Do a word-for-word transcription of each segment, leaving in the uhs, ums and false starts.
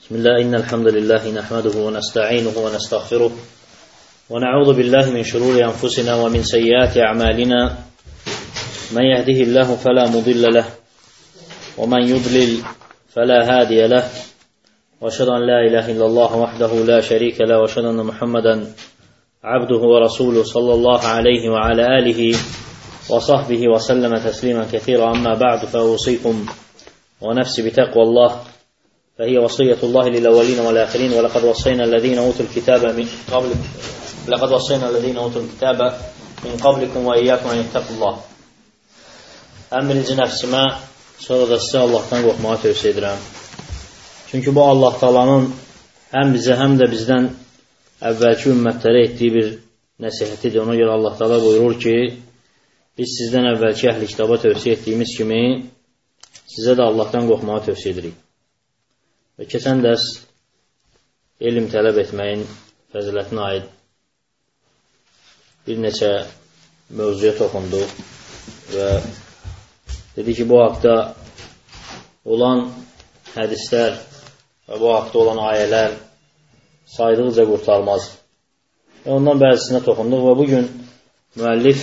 بسم الله إن الحمد لله نحمده ونستعينه ونستغفره ونعوذ بالله من شرور أنفسنا ومن سيئات أعمالنا من يهده الله فلا مضل له ومن يضلل فلا هادي له وأشهد أن لا إله إلا الله وحده لا شريك له وأشهد أن محمدا عبده ورسوله صلى الله عليه وعلى آله وصحبه وسلم تسليما كثيرا. أما بعد فأوصيكم ونفسي بتقوى الله فهي وصية الله للأولين والآخرين ولقد وصينا الذين أوتوا الكتاب من قبلكم لقد وصينا الذين أوتوا الكتاب من قبلكم وإياكم أن يتقوا الله. Əmrinci nəfsimə, sonra da sizə Allahdan qorxmağa tövsiyə edirəm. Çünki bu Allah Taala'nın həm bizə, həm də bizdən əvvəlki ümmətlərə etdiyi bir nəsihətidir. Ona görə Allah Taala buyurur ki, biz sizdən əvvəlki əhli kitaba tövsiyə etdiyimiz kimi sizə də Allahdan qorxmağa tövsiyə edirik. Və keçən dərs elm tələb etməyin fəzilətinə aid bir neçə mövzuya toxunduq və dedi ki, bu haqda olan hədislər və bu haqda olan ayələr saydıqca qurtarmaz. Və ondan bəzisinə toxunduq və bugün müəllif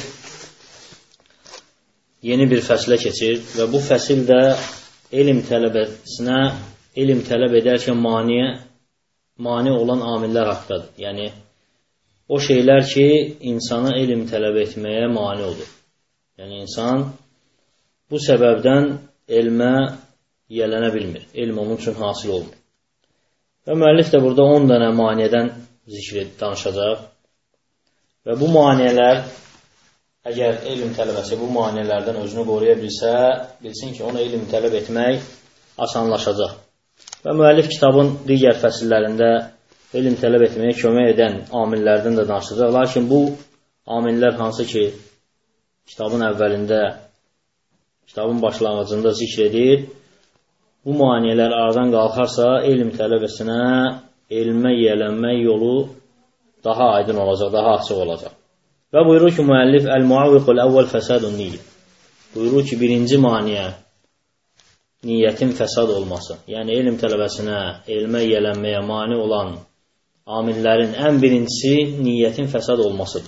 yeni bir fəslə keçir və bu fəsil də elm tələbəsinə elm tələb edərkən maniyə, mani olan amillər haqqdadır. Yəni, o şeylər ki, insana elm tələb etməyə mani olur. Yəni, insan bu səbəbdən elmə yələnə bilmir. Elm onun üçün hasil olmur. Və müəllif də burada on dənə maniyədən zikr danışacaq. Və bu maniyələr, əgər elm tələbəsi bu maniyələrdən özünü qoruya bilsə, bilsin ki, ona elm tələb etmək asanlaşacaq. Və müəllif kitabın digər fəsillərində elm tələb etməyə kömək edən amillərdən də danışacaq. Lakin bu amillər hansı ki, kitabın əvvəlində, kitabın başlanğıcında zikr edir, bu maniyələr aradan qalxarsa, elm tələbəsinə elmə yiyələnmək yolu daha aydın olacaq, daha açıq olacaq. Və buyurur ki, müəllif, Əl-Muavviqul əvvəl fəsadun niyyə. Buyurur ki, birinci maniyə niyyətin fəsad olması. Yəni, elm tələbəsinə, elmə yiyələnməyə mani olan amillərin ən birincisi niyyətin fəsad olmasıdır.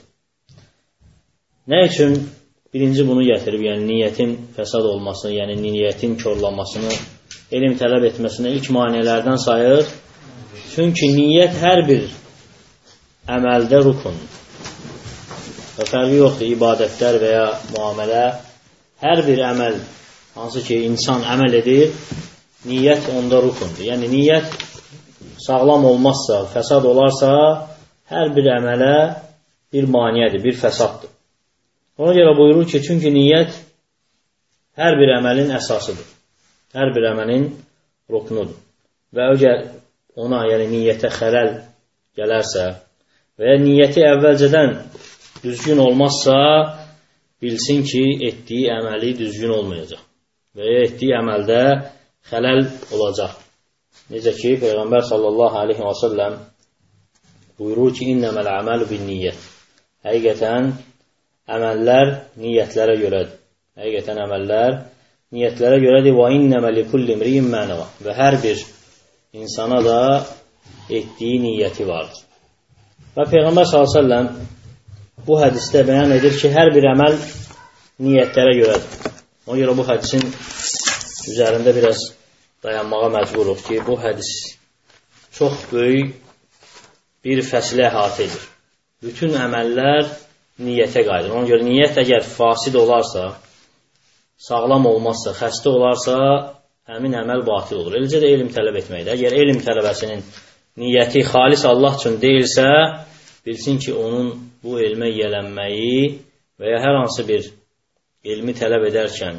Nə üçün birinci bunu gətirib, yəni niyyətin fəsad olmasını, yəni niyyətin körlanmasını elm tələb etməsinə ilk maniyələrdən sayır? Çünki niyyət hər bir əməldə rukun. Və fərqi yoxdur, ibadətlər və ya müamilə, hər bir əməl, hansı ki, insan əməl edir, niyyət onda rukundur. Yəni, niyyət sağlam olmazsa, fəsad olarsa, hər bir əmələ bir maniyədir, bir fəsaddır. Ona görə buyurur ki, çünki niyyət hər bir əməlin əsasıdır. Hər bir əməlin rukunudur. Və ögər ona, yəni niyyətə xələl gələrsə və ya niyyəti əvvəlcədən düzgün olmazsa, bilsin ki, etdiyi əməli düzgün olmayacaq. Və ya etdiyi əməldə xələl olacaq. Necə ki, Peyğəmbər sallallahu aleyhi və səlləm buyurur ki, İnnəməl əməlu bin niyyət. Həqiqətən, əməllər niyyətlərə görədir. Həqiqətən, əməllər niyyətlərə görədir. Və innəməli kulli imriyin mənəvə. Və hər bir insana da etdiyi niyyəti vardır. Və Peyğəmbər sallallahu aleyhi və səlləm bu hədisdə bəyan edir ki, hər bir əməl niyyətlərə görədir. Ona görə bu hədisin üzərində biraz dayanmağa məcburuq ki, bu hədis çox böyük bir fəslə əhatə edir. Bütün əməllər niyyətə qayıdır. Ona görə niyyət əgər fasid olarsa, sağlam olmazsa, xəstə olarsa, həmin əməl batil olur. Eləcə də elm tələb etməkdir. Əgər elm tələbəsinin niyyəti xalis Allah üçün deyilsə, bilsin ki, onun bu elmə yiyələnməyi və ya hər hansı bir elmi tələb edərkən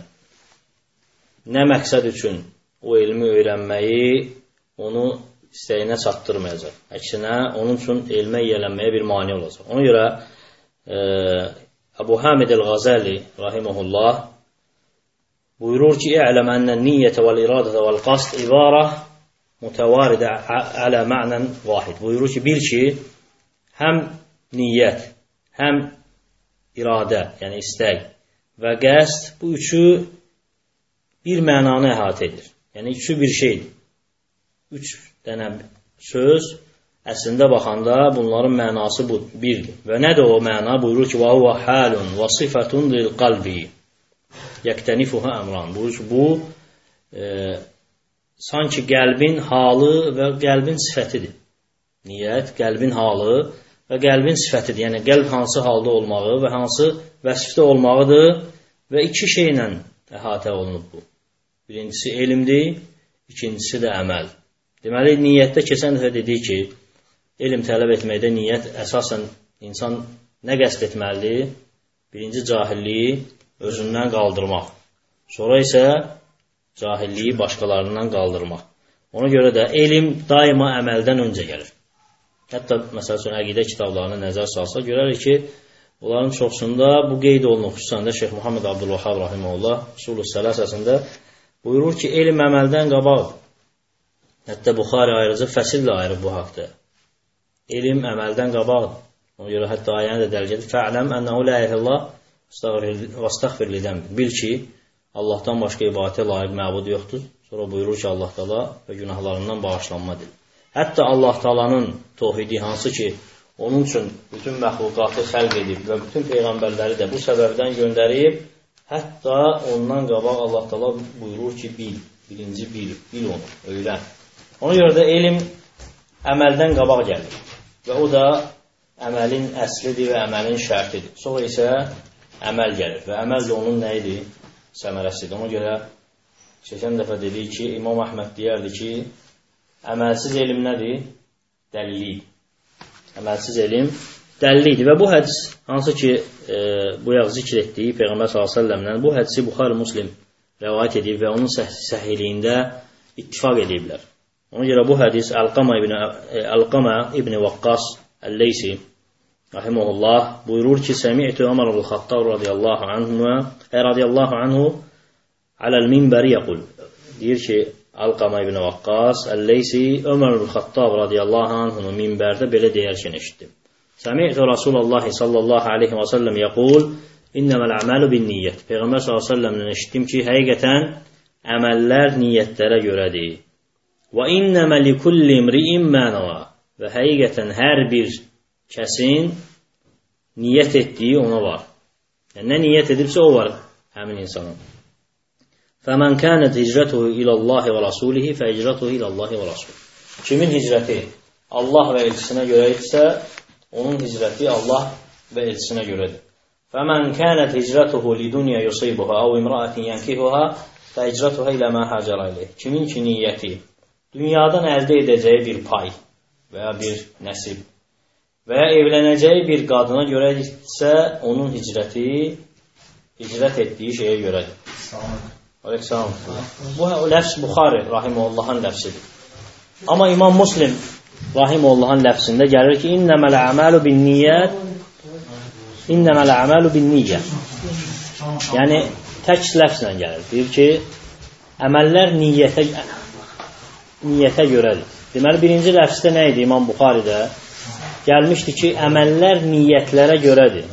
nə məqsəd üçün o elmi öyrənməyi onu istəyinə çatdırmayacaq. Əksinə, onun üçün elmə yiyələnməyə bir mani olacaq. Ona görə e, Əbu Hamid el-Ğazəli rahiməhullah buyurur ki, İ'ləm ənən niyyətə vəl-iradətə vəl-qasd ibarə mütəvaridə alə mə'nən vahid. Buyurur ki, bil ki, həm niyyət, həm iradə, yəni istək və qəsd, bu üçü bir mənanı əhatə edir. Yəni, üçü bir şeydir. Üç dənə söz əslində baxanda bunların mənası bu birdir. Və nədir o məna? Buyurur ki, وَهُوَ حَالٌ وَصِفَةٌ لِلْقَلْبِ يَكْتَنِفُهَا əmran. Buyurur ki, bu e, sanki qəlbin halı və qəlbin sifətidir. Niyyət, qəlbin halı və qəlbin sifətidir. Yəni, qəlb hansı halda olmağı və hansı vəsifdə olmağıdır və iki şeylə əhatə olunub bu. Birincisi elmdir, ikincisi də əməl. Deməli, niyyətdə keçən dəfə dedik ki, elm tələb etməkdə niyyət əsasən insan nə qəsd etməlidir? Birinci cahilliyi özündən qaldırmaq. Sonra isə cahilliyi başqalarından qaldırmaq. Ona görə də elm daima əməldən öncə gəlir. Hətta, məsəl üçün, əqidə kitablarına nəzər salsa, görərik ki, onların çoxsunda bu qeyd olunur. Xüsusən də Şeyx Muhammed Abdülvahhab rahimehullah Usulü Sələsəsində buyurur ki, elm əməldən qabaq. Hətta Buxari ayrıca fəsillə ayırıb bu haqda. Elm əməldən qabaq. Ona görə hətta ayəni də dərc edir. Fə'ləm ənəhu la ilahe illallah və estəğfir li zənbi. Bil ki, Allahdan başqa ibadətə layiq məbud yoxdur. Sonra buyurur ki, Allah Taala və günahlarından bağışlanmadır. Hətta Allah Taala'nın təvhidi hansı ki, onun üçün bütün məxluqatı xəlq edib və bütün peyğəmbərləri də bu səbəbdən göndərib, hətta ondan qabaq Allah Taala buyurur ki, bil, birinci bil, bil onu, öyrən. Ona görə də elm əməldən qabaq gəlir və o da əməlin əslidir və əməlin şərtidir. Sonra isə əməl gəlir və əməl də onun nə idi? Səmərəsidir. Ona görə keçən dəfə dedik ki, İmam Əhməd deyərdi ki, əməlsiz elm nədir? Dəlillidir. Əməlsiz elm dəlillidir. Və bu hədis, hansı ki, e, bu yaq zikr etdiyi Peyğəmbər sallallahu əleyhi və səlləmdən bu hədisi Buxari Muslim rəvayət edib və onun səhiliyində ittifaq ediblər. Ona görə bu hədis Əlqama ibn, Əlqama ibn Vaqqas Əl-Leysi rahimehullah buyurur ki, Səmi'tu Ömər ibn-Xattab radiyallahu anhu radiyallahu anhu aləl minbəri yəqul. Deyir ki, Əlqama ibn Vaqqas Əl-Leysi Ömər ibn-Xattab radiyallahu anhu minbərdə belə deyərkən eşitdim. Səmi'tu Rasulullah sallallahu aleyhi və səlləm yəqul İnnəməl əməlu bin niyyət. Peyğəmbər sallallahu aleyhi və səlləmdən eşitdim ki, həqiqətən əməllər niyyətlərə görədir. Və innəmə likulli imri'in mə nəvə. Və həqiqətən hər bir kəsin niyyət etdiyi ona var. Yəni, nə niyyət edibsə o var həmin insanın. Fəmən kənət hicrətuhu ilallahi və rasulihi fə hicrətuhu ilallahi və rasulihi. Kimin hicrəti Allah və elçisinə görə etsə, onun hicrəti Allah və elçisinə görədir. Fəmən kənət hicrətuhu lidunya yusibuha əv imra'atin yənkihuha fə hicrətuha ilə mə həcərə ilə. Kimin ki niyyəti dünyadan əldə edəcəyi bir pay və ya bir nəsib və ya evlənəcəyi bir qadına görə etsə, onun hicrəti hicrət etdiyi şeyə görədir. Aleyküm. Bu ləfs Buxari rahimehullahın ləfsidir. Amma İmam Muslim rahimehullahın ləfsində gəlir ki, innəməl əməlu bin niyyət innəməl əməlu bin niyyə. Yəni, tək ləfslə gəlir. Deyir ki, əməllər niyyətə niyyətə görədir. Deməli, birinci ləfsdə nə idi İmam Buxaridə? Gəlmişdi ki, əməllər niyyətlərə görədir.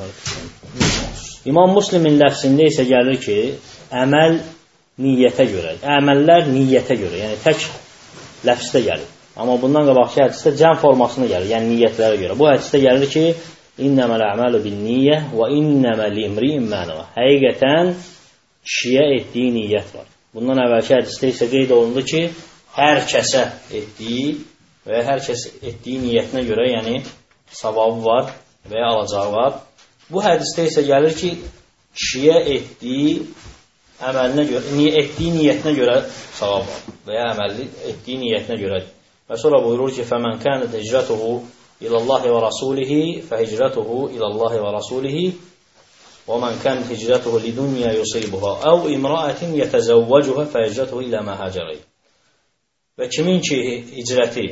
İmam Muslimin ləfsində isə gəlir ki, əməl niyyətə görədir. Əməllər niyyətə görə, yəni tək ləfsdə gəlir. Amma bundan qabaqki hədisdə cəm formasına gəlir, yəni niyyətlərə görə. Bu hədisdə gəlir ki, innəməl əməlu bin niyyə və innəməl imri'in mə nəvə. Həqiqətən kişiyə etdiyi niyyət var. Bundan əvvəlki hədisdə isə qeyd olundu ki, hər kəsə etdiyi və hər kəs etdiyi niyyətinə görə, yəni savabı var və ya alacağı var. Bu hədisdə isə gəlir ki, kişiyə etdiyi əməlinə görə, etdiyi niyyətinə görə savab var və ya əməlli etdiyi niyyətinə görədir. Və sonra buyurur ki, فَمَنْ كَانَتْ هِجْرَتُهُ إِلَى اللَّهِ وَرَسُولِهِ فَهِجْرَتُهُ إِلَى اللَّهِ وَرَسُولِهِ وَمَنْ كَانَتْ هِجْرَتُهُ لِدُنْيَا يُصِيبُهَا أَوْ إِمْرَأَةٍ يَتَزَوَّجُهَا فَهِجْرَتُهُ إِلَى مَا هَاجَرَ إِلَيْهِ. Və kimin ki hicrəti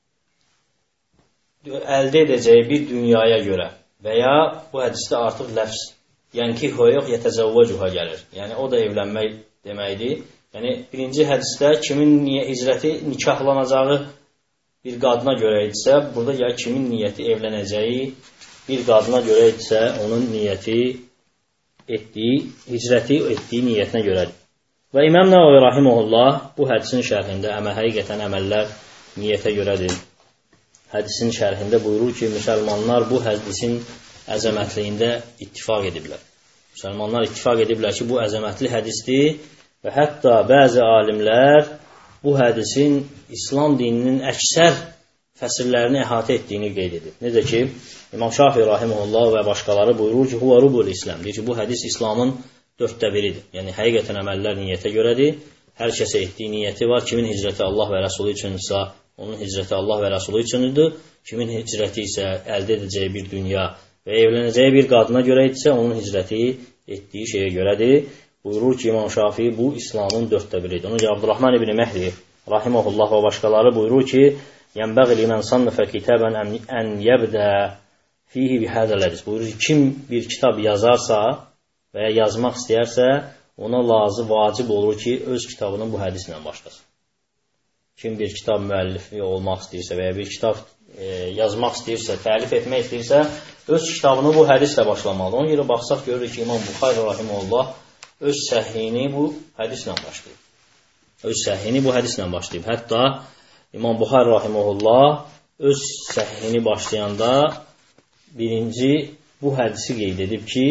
əldə edəcəyi bir dünyaya görə və ya bu hədisdə artıq ləfs, yəni ki, yox, yətəzəvvəcuha gəlir. Yəni, o da evlənmək deməkdir. Yəni, birinci hədisdə kimin hicrəti nikahlanacağı bir qadına görə etsə, burada ya kimin niyyəti evlənəcəyi bir qadına görə etsə, onun niyyəti etdiyi, hicrəti etdiyi niyyətinə görədir. Və İmam Nəvavi rahimehullah bu hədisin şərhində əmə həqiqətən əməllər niyyətə görədir. Hədisin şərhində buyurur ki, müsəlmanlar bu hədisin əzəmətliyində ittifaq ediblər. Müsəlmanlar ittifaq ediblər ki, bu əzəmətli hədisdir və hətta bəzi alimlər bu hədisin İslam dininin əksər fəsirlərini əhatə etdiyini qeyd edib. Necə ki, İmam Şafi rahimehullah və başqaları buyurur ki, huva rubul İslam. Deyir ki, bu hədis İslamın dörddə biridir. Yəni, həqiqətən əməllər niyyətə görədir. Hər kəsə etdiyi niyyəti var. Kimin hicrəti Allah və Rəsulü üçünsə, onun hicrəti Allah və Rəsulü üçündür. Kimin hicrəti isə əldə edəcəyi bir dünya və evlənəcəyi bir qadına görə etsə, onun hicrəti etdiyi şeyə görədir. Buyurur ki, İmam Şafii bu İslamın dörddə biridir. Onun ki, Abdurrahman ibn Mehdi rahimehullah və başqaları buyurur ki, yənbəği limən sannıfə kitəbən ən yəbdə fihi bihədəl hədis. Buyurur ki, kim bir kitab yazarsa və ya yazmaq istəyərsə, ona lazım, vacib olur ki, öz kitabının bu hədislə başlasın. Kim bir kitab müəllifi olmaq istəyirsə və ya bir kitab e, yazmaq istəyirsə, təlif etmək istəyirsə, öz kitabını bu hədislə başlamalıdır. Ona görə baxsaq görürük ki, İmam Buxari rahimehullah öz səhihini bu hədislə başlayıb. Öz səhihini bu hədislə başlayıb. Hətta İmam Buxari rahimehullah öz səhihini başlayanda birinci bu hədisi qeyd edib ki,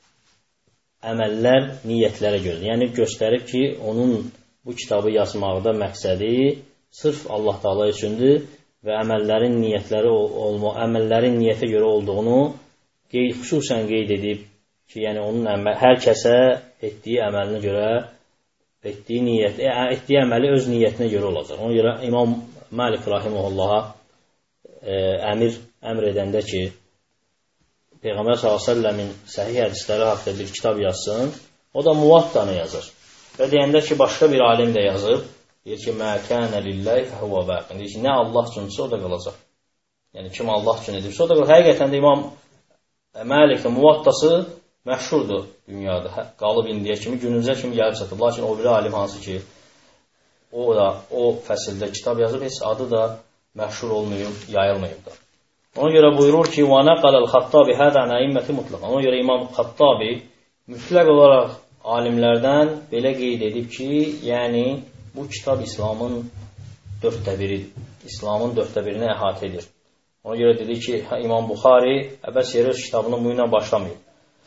əməllər niyyətlərə görə. Yəni, göstərib ki, onun bu kitabı yazmaqda məqsədi sırf Allah Taala üçündür və əməllərin niyyətləri olma, əməllərin niyyətə görə olduğunu qeyd, xüsusən qeyd edib ki, yəni onun əməl, hər kəsə etdiyi əməlinə görə etdiyi niyyət, etdiyi əməli öz niyyətinə görə olacaq. Ona görə İmam Malik rahimehullaha e, əmir əmr edəndə ki, Peyğəmbər sallallahu əleyhi və səlləmin səhih hədisləri haqqında bir kitab yazsın, o da Muvattanı yazır. Və deyəndə ki, başqa bir alim də yazıb, deyir ki, mə kənə lillahi fəhuvə bəqin. Deyir ki, nə Allah üçünsə o da qalacaq. Yəni, kim Allah üçün edibsə o da qalacaq. Həqiqətən də İmam Məlik'in Muvattası məşhurdur dünyada. Qalıb indiyə kimi, günümüzə kimi gəlib çatıb. Lakin o biri alim hansı ki, o da o fəsildə kitab yazıb, heç adı da məşhur olmayıb, yayılmayıb da. Ona görə buyurur ki, وَنَقَلَ الْخَطَّابِ هَذَا نَئِمَّةِ مُطْلَقًا. Ona görə İmam Xattabi mütləq olaraq alimlərdən belə qeyd edib ki, yəni bu kitab İslamın dörddə biridir. İslamın dörddə birini əhatə edir. Ona görə dedi ki, İmam Buxari əbəs yerə öz kitabını bu ilə başlamayıb.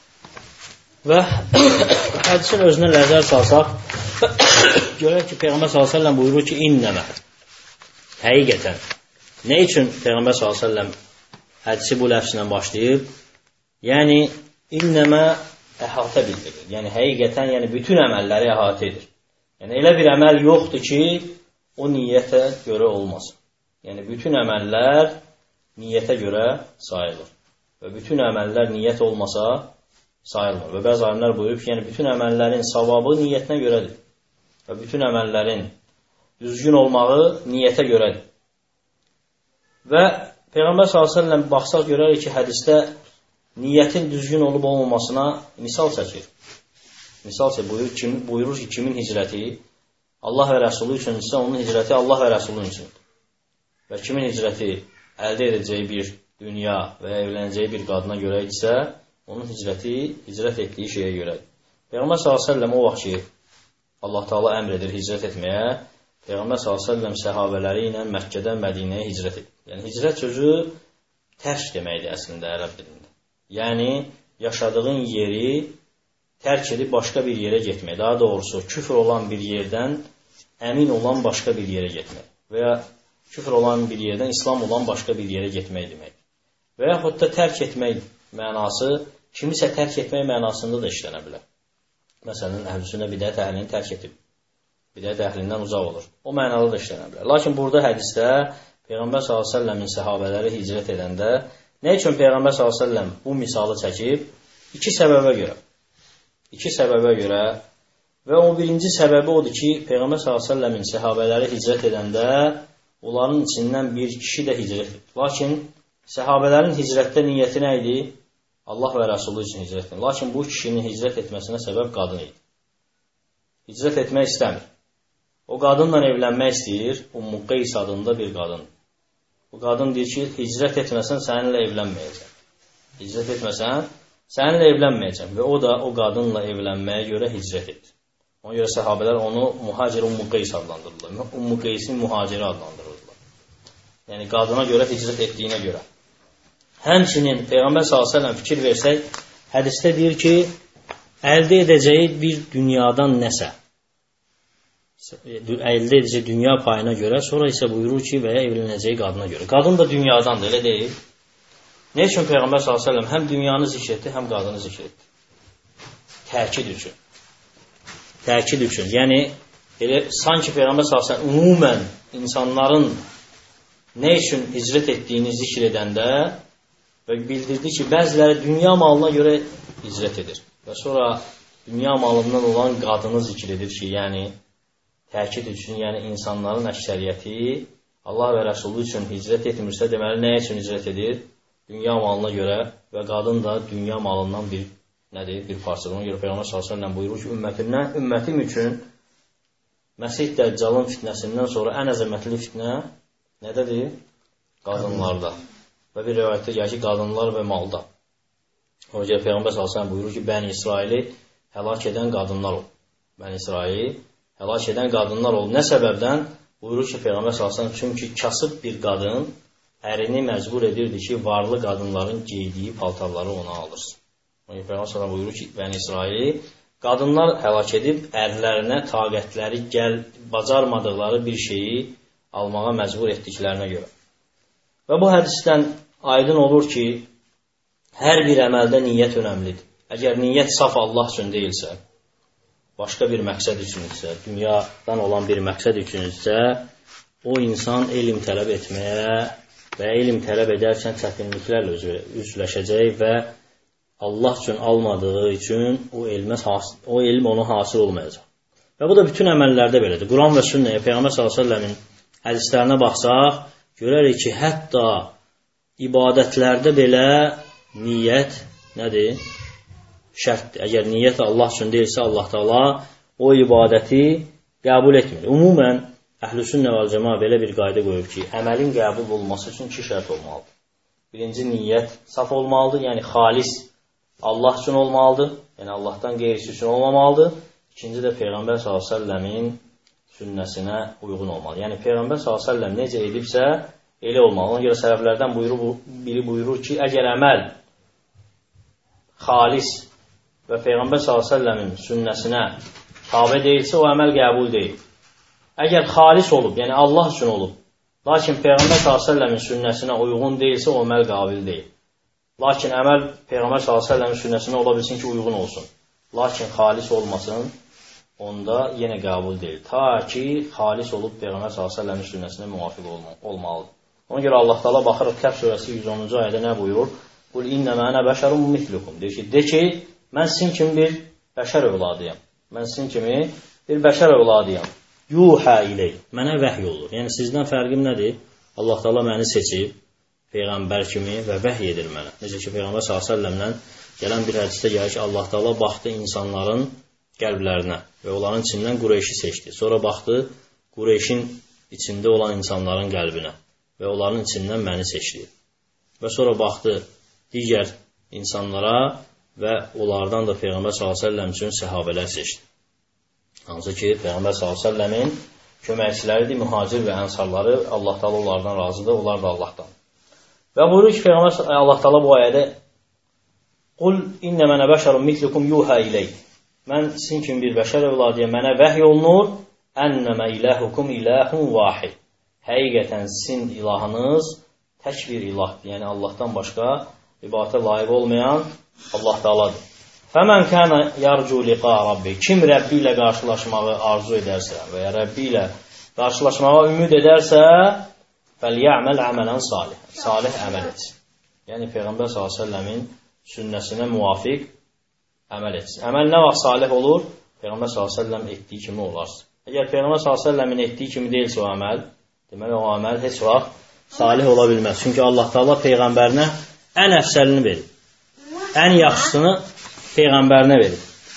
Və hədisin özünə nəzər salsaq, görək ki, Peyğəmbər sallallahu əleyhi və səlləm buyurur ki, innəmə. Həqiqətən. Nə üçün Peyğəmbər sallallahu əleyhi və səlləm hədisi bu ləfslə başlayıb? Yəni, innəmə əhatə bildirir. Yəni, həqiqətən, yəni bütün əməlləri əhatə edir. Yəni, elə bir əməl yoxdur ki, o niyyətə görə olmasın. Yəni, bütün əməllər niyyətə görə sayılır. Və bütün əməllər niyyət olmasa sayılmır. Və bəzi alimlər buyurub ki, yəni bütün əməllərin savabı niyyətinə görədir. Və bütün əməllərin düzgün olmağı niyyətə görədir. Və Peyğəmbər sallallahu əleyhi və səlləm baxsaq görərik ki, hədisdə niyyətin düzgün olub olmamasına misal çəkir. Misal çəkir, buyurur, kim, buyurur ki, kimin hicrəti Allah və Rəsulü üçünsə, onun hicrəti Allah və Rəsulü üçündür. Və kimin hicrəti əldə edəcəyi bir dünya və ya evlənəcəyi bir qadına görə etsə, onun hicrəti hicrət etdiyi şeyə görədir. Peyğəmbər sallallahu əleyhi və səlləm o vaxt ki, Allah Taala əmr edir hicrət etməyə, Peyğəmbər sallallahu əleyhi və səlləm səhabələri ilə Məkkədən Mədinəyə hicrət edir. Yəni, hicrət sözü tərk deməkdir əslində ərəb dilində. Yəni, yaşadığın yeri tərk edib başqa bir yerə getmək. Daha doğrusu, küfr olan bir yerdən əmin olan başqa bir yerə getmək. Və ya küfr olan bir yerdən İslam olan başqa bir yerə getmək demək. Və yaxud da tərk etmək mənası, kimisə tərk etmək mənasında da işlənə bilər. Məsələn, əhlüsünnə bidət əhlini tərk edib. Bidət əhlindən uzaq olur. O mənada da işlənə bilər. Lakin burada hədisdə Peyğəmbər sallallahu əleyhi və səlləmin səhabələri hicrət edəndə nə üçün Peyğəmbər sallallahu əleyhi və səlləm bu misalı çəkib? İki səbəbə görə. İki səbəbə görə və o birinci səbəbi odur ki, Peyğəmbər sallallahu əleyhi və səlləmin səhabələri hicrət edəndə onların içindən bir kişi də hicrət edir. Lakin səhabələrin hicrətdə niyyəti nə idi? Allah və Rəsulü üçün hicrət edir. Lakin bu kişinin hicrət etməsinə səbəb qadın idi. Hicrət etmək istəmir. O qadınla evlənmək istəyir, Ummu Qeys adında bir qadın. Bu qadın deyir ki, hicrət etməsən səninlə evlənməyəcəm. Hicrət etməsən səninlə evlənməyəcəm. Və o da o qadınla evlənməyə görə hicrət edir. Ona görə səhabələr onu Muhacir Ummu Qeys adlandırırlar. Ummu Qeysin muhaciri adlandırırlar. Yəni qadına görə hicrət etdiyinə görə. Həmçinin Peyğəmbər sallallahu əleyhi və səlləm fikir versək, hədisdə deyir ki, əldə edəcəyi bir dünyadan nəsə, əldə edəcəyi dünya payına görə, sonra isə buyurur ki, və ya evlənəcəyi qadına görə. Qadın da dünyadandır, elə deyil. Nə üçün Peyğəmbər sallallahu əleyhi və səlləm həm dünyanı zikr etdi, həm qadını zikr etdi? Təkid üçün. Təkid üçün. Yəni, elə sanki Peyğəmbər sallallahu əleyhi və səlləm ümumən insanların nə üçün hicrət etdiyini zikr edəndə və bildirdi ki, bəziləri dünya malına görə hicrət edir. Və sonra dünya malından olan qadını zikr edir ki, yəni təkid üçün, yəni insanların əksəriyyəti Allah və Rəsulü üçün hicrət etmirsə, deməli nə üçün hicrət edir? Dünya malına görə və qadın da dünya malından bir nədir? Bir parçadır. Ona görə Peyğəmbər sallallahu əleyhi və səlləm buyurur ki, ümmətimdən, ümmətim üçün Məsih Dəccalın fitnəsindən sonra ən əzəmətli fitnə nədədir? Qadınlarda. Və bir rivayətdə gəlir ki, qadınlar və malda. Ona görə Peyğəmbər sallallahu əleyhi və səlləm buyurur ki, Bəni İsraili həlak edən qadınlar ol. Bəni İsraili həlak edən qadınlar ol. Nə səbəbdən? Buyurur ki, Peyğəmbər sallallahu əleyhi və səlləm çünki kasıb bir qadın ərini məcbur edirdi ki, varlı qadınların geydiyi paltarları ona alırsın. Ona görə Peyğəmbər sallallahu əleyhi və səlləm buyurur ki, Bəni İsraili qadınlar həlak edib ərlərinə taqətləri gəl, bacarmadıqları bir şeyi almağa məcbur etdiklərinə görə. Və bu hədisdən aydın olur ki, hər bir əməldə niyyət önəmlidir. Əgər niyyət saf Allah üçün deyilsə, başqa bir məqsəd üçünsə, dünyadan olan bir məqsəd üçünsə, o insan elm tələb etməyə və elm tələb edərkən çətinliklərlə üzləşəcək və Allah üçün almadığı üçün o, elmə, o elm ona hasil olmayacaq. Və bu da bütün əməllərdə belədir. Quran və sünnəyə, Peyğəmbər sallallahu əleyhi və səlləmin hədislərinə baxsaq, görərik ki, hətta ibadətlərdə belə niyyət nədir? Şərtdir. Əgər niyyət Allah üçün deyilsə, Allah Taala o ibadəti qəbul etmir. Ümumən, Əhl-i-Sünnə vəl-Cəmaə belə bir qayda qoyub ki, əməlin qəbul olması üçün iki şərt olmalıdır. Birinci, niyyət saf olmalıdır, yəni xalis Allah üçün olmalıdır, yəni Allahdan qeyrisi üçün olmamalıdır. İkinci də Peyğəmbər sallallahu əleyhi və səlləmin sünnəsinə uyğun olmalı. Yəni Peyğəmbər sallallahu əleyhi və səlləm necə edibsə, elə olmalı. Ona görə sələflərdən buyurur, biri buyurur ki, əgər əməl xalis və Peyğəmbər sallallahu əleyhi və səlləmin sünnəsinə tabe deyilsə, o əməl qəbul deyil. Əgər xalis olub, yəni Allah üçün olub, lakin Peyğəmbər sallallahu əleyhi və səlləmin sünnəsinə uyğun deyilsə, o əməl qabil deyil. Lakin əməl Peyğəmbər sallallahu əleyhi və səlləmin sünnəsinə ola bilsin ki, uyğun olsun. Lakin xalis olmasın, onda yenə qəbul deyil. Ta ki, xalis olub Peyğəmbər sallallahu əleyhi və səlləmin sünnəsinə müvafiq olmalıdır. Ona görə Allah Taala baxırıq Kəf surəsi yüz onuncu ayədə nə buyurur? Qul innəmə ənə bəşərun mislukum. Deyir ki, de ki, mən sizin kimi bir bəşər övladıyam. Mən sizin kimi bir bəşər övladıyam. Yuhə iley. Mənə vəhy olur. Yəni sizdən fərqim nədir? Allah Taala məni seçib Peyğəmbər kimi və vəhy edir mənə. Necə ki, Peyğəmbər sallallahu əleyhi və səlləmdən gələn bir hədisdə gəlir ki, Allah Taala baxdı insanların qəlblərinə və onların içindən Qureyşi seçdi. Sonra baxdı Qureyşin içində olan insanların qəlbinə və onların içindən məni seçdi. Və sonra baxdı digər insanlara və onlardan da Peyğəmbər sallallahu əleyhi və səlləm üçün səhabələr seçdi. Hansı ki, Peyğəmbər sallallahu əleyhi və səlləmin köməkçiləridir, mühacir və ənsarları. Allah Taala onlardan razıdır, onlar da Allahdan. Və buyurur ki, Peyğəmbər Allah Taala bu ayədə Qul innəmə ənə bəşərun mislukum yuhə iley. Mən sizin kimi bir bəşər övladıyam, mənə vəhy olunur. Ennəmə ilahukum ilahun vahid. Həqiqətən sizin ilahınız tək bir ilahdır. Yəni Allahdan başqa ibadətə layiq olmayan Allah Taaladır. Fəmən kənə yarcu liqa Rabbi. Kim Rəbbi ilə qarşılaşmağı arzu edərsə və ya Rəbbi ilə qarşılaşmağa ümid edərsə, fəlyə'məl əmələn salih. Salih əməl etsin. Yəni Peyğəmbər sallallahu əleyhi və səlləmin sünnəsinə müvafiq əməl etsin. Əməl nə vaxt salih olur? Peyğəmbər sallallahu əleyhi və səlləm etdiyi kimi olarsın. Əgər Peyğəmbər sallallahu əleyhi və səlləmin etdiyi kimi deyilsə o əməl, deməli o əməl heç vaxt salih ola bilməz. Çünki Allah Taala Peyğəmbərinə ən əfsəlini verir. Ən yaxşısını Peyğəmbərinə verir.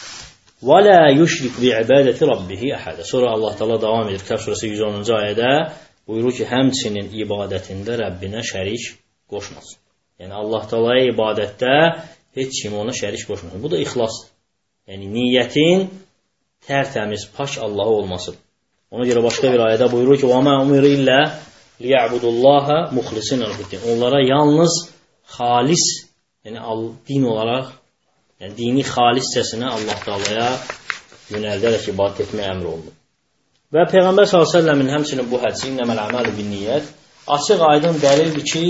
Və la yushrik bi ibadati rabbih ahada. Sonra Allah Taala davam edir. Kəf surəsi yüz onuncu ayədə buyurur ki, həmçinin ibadətində Rəbbinə şərik qoşmasın. Yəni Allah Taalaya ibadətdə heç kim ona şərik qoşmasın. Bu da ixlasdır. Yəni niyyətin tərtəmiz, pak Allaha olmasıdır. Ona görə başqa bir ayədə buyurur ki, "Və mə umiru illə liya'budullaha muxlisin ləhuddin. Onlara yalnız xalis, yəni din olaraq, yəni dini xaliscəsinə Allah Taalaya yönəldərək ibadət etməyə əmr olunur. Və Peyğəmbər sallallahu əleyhi və səlləmin həmçinin bu hədisi innəməl əməlu bin-niyyət açıq aydın dəlildir ki,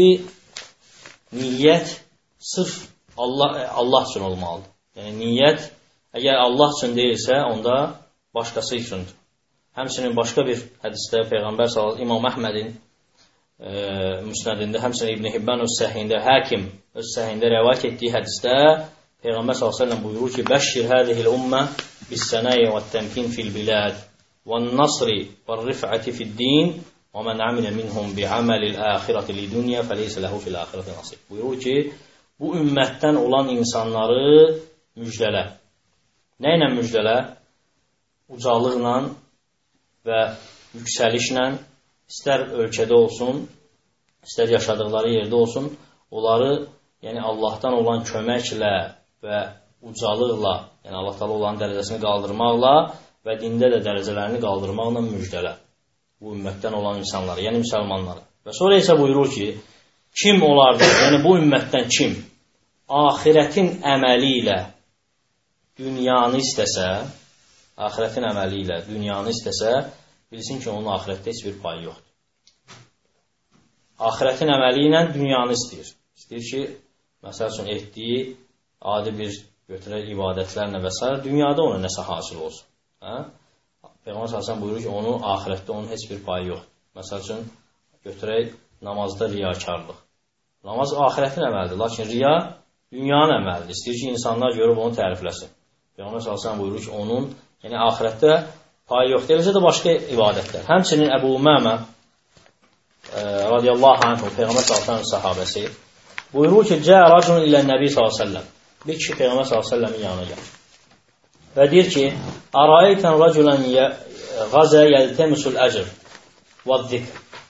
niyyət sırf Allah Allah üçün olmalıdır. Yəni niyyət əgər Allah üçün deyilsə, onda başqası üçündür. Həmçinin başqa bir hədisdə Peyğəmbər sallallahu əleyhi və səlləm İmam Əhmədin e, müsnədində, həmçinin İbn Hibban öz səhihində, Həkim öz səhihində rivayet etdiyi hədisdə Peyğəmbər sallallahu əleyhi və səlləm buyurur ki: "Bəşşir hədihil ummə bis-sənai vət-təmkin fil-bilad vən-nasri vər-rif'ati fid-din və men amila minhum bi'amalil-axirati li-dunya feleysa lehu fil-axirati nasib." Buyurur ki, bu ümmətdən olan insanları müjdələ. Nə ilə müjdələ? Ucalıqla və yüksəlişlə, istər ölkədə olsun, istər yaşadıqları yerdə olsun, onları yəni Allahdan olan köməklə və ucalıqla, yəni Allah Taala olan dərəcəsini qaldırmaqla və dində də dərəcələrini qaldırmaqla müjdələ bu ümmətdən olan insanları, yəni müsəlmanları. Və sonra isə buyurur ki, kim olardı, yəni bu ümmətdən kim axirətin əməli ilə dünyanı istəsə, axirətin əməli ilə dünyanı istəsə, bilsin ki, onun axirətdə heç bir payı yoxdur. Axirətin əməli ilə dünyanı istəyir. İstəyir ki, məsəl üçün etdiyi adi bir götürək ibadətlərlə və s. dünyada ona nəsə hasil olsun. Hə? Peyğəmbər sallallahu buyurur ki, onun axirətdə onun heç bir payı yoxdur. Məsəl üçün, götürək namazda riyakarlıq. Namaz axirətin əməlidir, lakin riya dünyanın əməlidir. İstəyir ki, insanlar görüb onu tərifləsin. Peyğəmbər sallallahu buyurur ki, onun yəni axirətdə payı yoxdur. Eləcə də başqa ibadətlər. Həmçinin Əbu Umamə e, radiyallahu anh, Peyğəmbər sallallahu sahabəsi buyurur ki, Cəə racun ilə Nəbi sallallahu bir kişi Peyğəmbər sallallahu yanına gəlir. Və deyir ki, Arayətən raculan qazə yəltəmisul əcr və zikr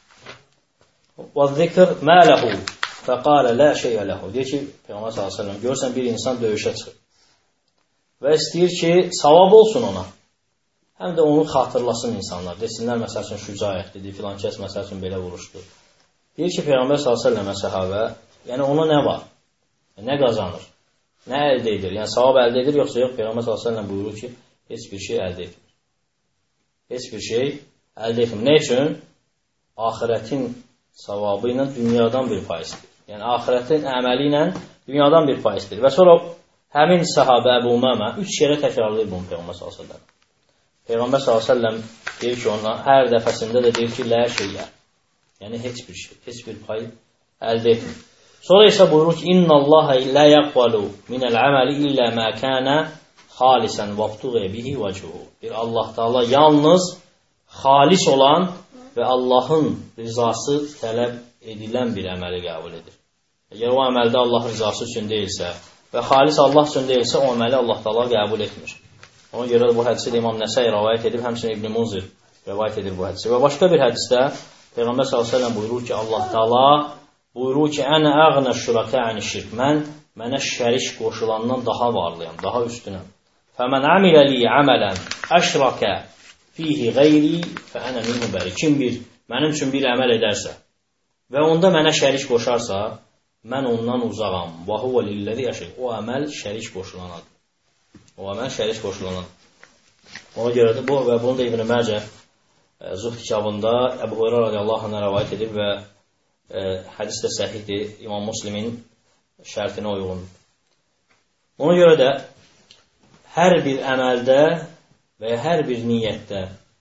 və zikr mə ləhu fəqalə lə şeyə ləhu. Deyir ki, Peyğəmbər sallallahu görürsən bir insan döyüşə çıxır və istəyir ki, savab olsun ona. Həm də onu xatırlasın insanlar. Desinlər, məsəl üçün, şücaətlidir, filan kəs, məsəl üçün, belə vuruşdur. Deyir ki, Peyğəmbər sallallahu əleyhi və səlləm səhabə, yəni ona nə var? Nə qazanır? Nə əldə edir? Yəni, savab əldə edir, yoxsa yox? Peyğəmbər sallallahu əleyhi və səlləm buyurur ki, heç bir şey əldə etmir. Heç bir şey əldə etmir. Nə üçün? Axirətin savabı ilə dünyadan bir pay istəyir. Yəni, axirətin əməli ilə dünyadan bir pay istəyir. Və sonra həmin səhabə Əbu Umamə üç yerə təkrarlayır bunu Peyğəmbər sallallahu əleyhi və səlləm. Peyğəmbər sallallahu əleyhi və səlləm deyir ki, ona hər dəfəsində də deyir ki, lə şeyə. Yəni heç bir şey, heç bir pay əldə etmir. Sonra isə buyurur ki, İnnallaha lə yaqbalu minəl əməli illə mə kənə xalisən vəbtuğə bihi vəcuhu. Bir Allah Taala yalnız xalis olan və Allahın rızası tələb edilən bir əməli qəbul edir. Əgər o əməldə Allah rızası üçün deyilsə və xalis Allah üçün deyilsə, o əməli Allah Taala qəbul etmir. Ona görə bu hədisi də İmam Nəsai rəvayət edib, həmçinin İbn Munzir rəvayət edir bu hədisi. Və başqa bir hədisdə Peyğəmbər sallallahu əleyhi və səlləm buyurur ki, Allah Taala buyurur ki, "Ənə əğnə şuraka ani şirk." Mən mənə şərik qoşulandan daha varlıyam, daha üstünəm. "Fəmən amilə li əmələn əşraka fihi qeyri fəənə minhu bəri." Kim bir mənim üçün bir əməl edərsə və onda mənə şərik qoşarsa, mən ondan uzağam. Və huve lillazi əşrik. O əməl şərik qoşulanadır. O əməl şərik qoşulanadır. Ona görə də bu və bunu da İbn Məcə Zuhd kitabında Əbu Hüreyrə radiyallahu anh'a rivayet edib və e, hədis də səhihdir. İmam Müslimin şərtinə uyğundur. Ona görə də hər bir əməldə və hər bir niyyətdə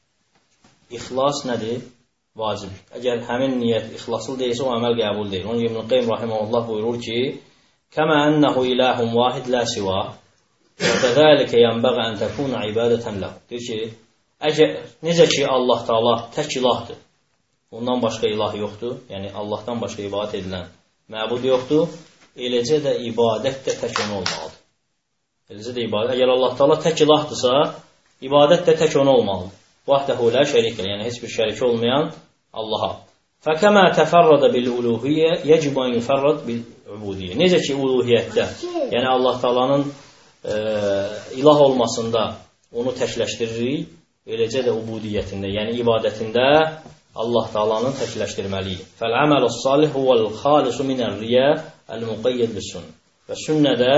ixlas nədir? Vacib. Əgər həmin niyyət ixlaslı deyilsə, o əməl qəbul deyil. Onun İbn Qayyim rahimehullah buyurur ki, "Kəmə ennehu ilahun vahid la siva və kəzəlikə yenbəği ən təkuna ibadətən ləhu." Deyir ki, əgər, necə ki Allah Taala tək ilahdır, ondan başqa ilah yoxdur, yəni Allahdan başqa ibadət edilən məbud yoxdur, eləcə də ibadət də tək ona olmalıdır. Eləcə də ibadət, əgər Allah Taala tək ilahdırsa, ibadət də tək ona olmalıdır. Vahdehu la şərikə, yəni heç bir şərik olmayan Allaha. Fəkəmə təfərrədə bil-uluhiyyə yəcib ən yüfərrəd bil-ubudiyyə. Necə ki, uluhiyyətdə, yəni Allah Taalanın e, ilah olmasında onu təkləşdiririk, eləcə də ubudiyyətində, yəni ibadətində Allah Taala'nı təkləşdirməliyik. Fəl-əməlu salih huvəl xalisu minər-riya əl-muqayyid bis-sunnə. Və sünnədə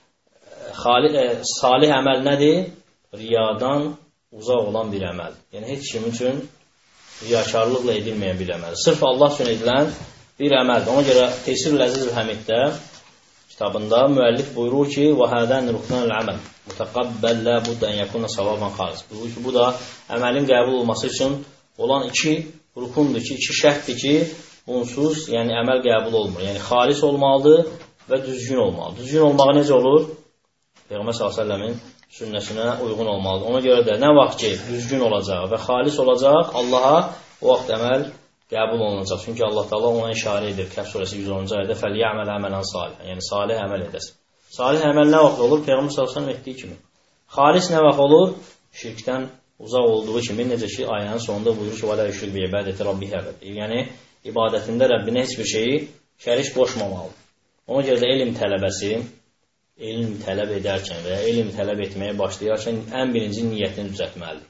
salih əməl nədir? Riyadan uzaq olan bir əməl. Yəni heç kim üçün riyakarlıqla edilməyən bir əməl. Sırf Allah üçün edilən bir əməldir. Ona görə Teysirül Əziz Həmiddə kitabında müəllif buyurur ki, və hədən ruknul əməl mutaqabbal la budda an yakuna savaban xalis. Buyurur ki, bu da əməlin qəbul olması üçün olan iki rukundur ki, iki şərtdir ki, bunsuz, yəni əməl qəbul olmur. Yəni xalis olmalıdır və düzgün olmalıdır. Düzgün olmağı necə olur? Peyğəmbər sallallahu əleyhi və səlləmin sünnəsinə uyğun olmalıdır. Ona görə də nə vaxt ki, düzgün olacaq və xalis olacaq, Allaha o vaxt əməl qəbul olunacaq. Çünki Allah Taala ona işarə edir. Kəhf surəsi yüz onuncu ayədə fəlyə'məl əmələn salih. Yəni salih əməl edəsən. Salih əməl nə vaxt olur? Peyğəmbər sallallahu əleyhi və səlləm etdiyi kimi. Xalis nə vaxt olur? Şirkdən uzaq olduğu kimi, necə ki ayənin sonunda buyurur ki, "Və la yuşrik bi ibadəti rabbih əbəd." Yəni ibadətində Rəbbinə heç bir şeyi şərik qoşmamalıdır. Ona görə də elm tələbəsi elm tələb edərkən və ya elm tələb etməyə başlayarkən ən birinci niyyətini düzəltməlidir.